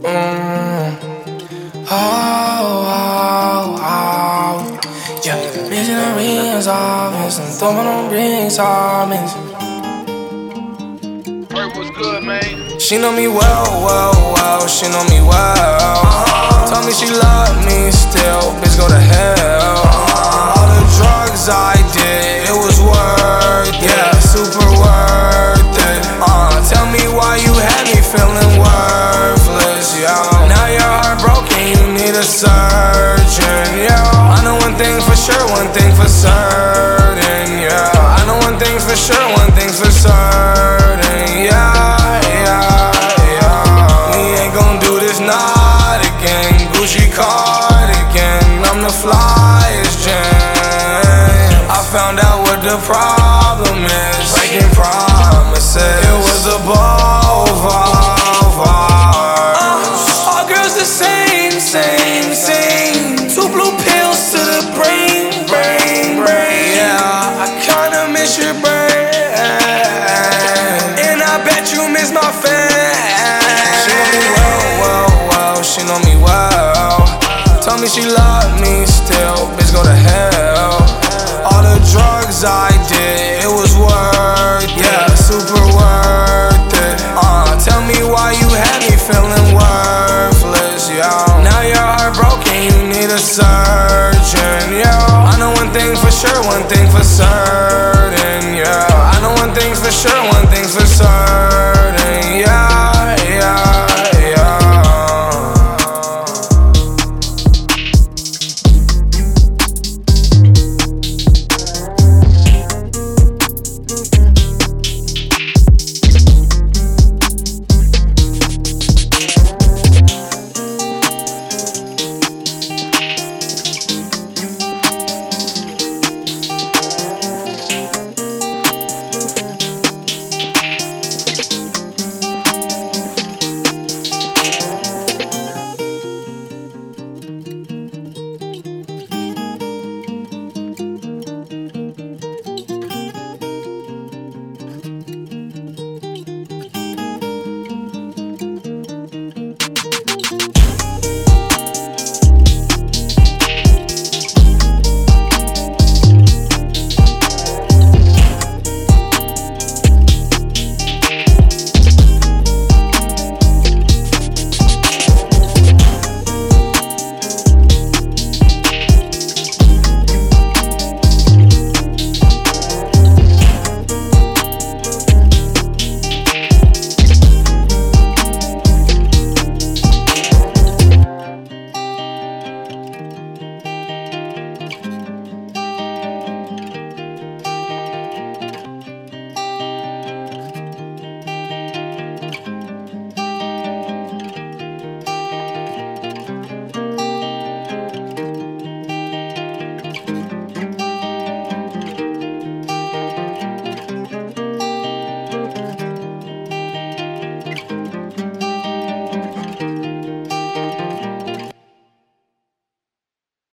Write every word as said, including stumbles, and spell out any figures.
Mm. Oh, oh, oh. Yeah, missing the rings off, and some throwing on rings off. Work was good, man. She know me well, well, well. She know me well. Told me she loved me still. Bitch, go to hell. All the drugs I did, it was worth it. Yeah, super worth it. Uh, tell me why you had me feeling worthless, yo. Now you're heartbroken, you need a surgeon, yo. I know one thing for sure, one thing for certain, yeah. I know one thing for sure, one thing for certain, yeah, yeah, yeah. We ain't gon' do this not again. Gucci cardigan, I'm the flyest Jen. I found out what the problem is. Breaking promises, it was a bova. Uh, all girls the same, same, same. Two blue pills to the brain, brain, brain. Yeah, I kinda miss your brain, and I bet you miss my fan. She know me well, well, well. She know me well. Told me she loved me still. Bitch, go to hell. All the drugs I did,